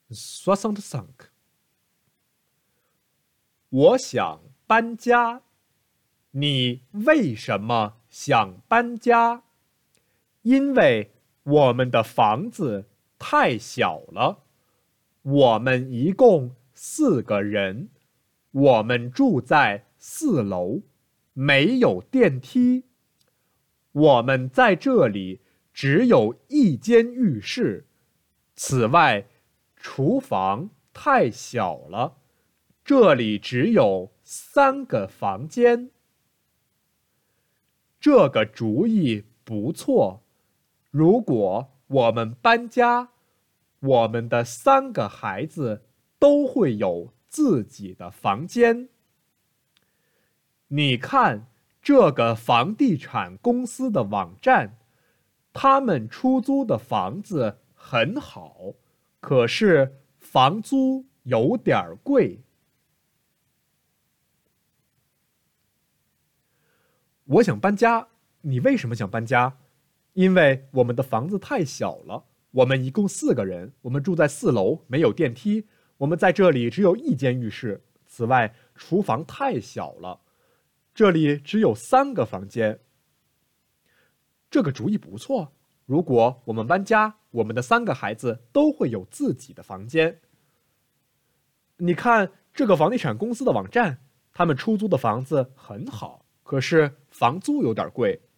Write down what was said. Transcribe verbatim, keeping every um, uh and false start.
soixante-cinq。我想搬家。你为什么想搬家？因为我们的房子太小了。我们一共四个人，我们住在四楼，没有电梯。我们在这里只有一间浴室，此外，厨房太小了，这里只有三个房间。这个主意不错。如果我们搬家，我们的三个孩子都会有自己的房间。你看这个房地产公司的网站，他们出租的房子很好，可是房租有点贵。我想搬家。你为什么想搬家？因为我们的房子太小了。我们一共四个人，我们住在四楼，没有电梯。我们在这里只有一间浴室，此外，厨房太小了，这里只有三个房间。这个主意不错。如果我们搬家，我们的三个孩子都会有自己的房间。你看这个房地产公司的网站，他们出租的房子很好，可是房租有点贵。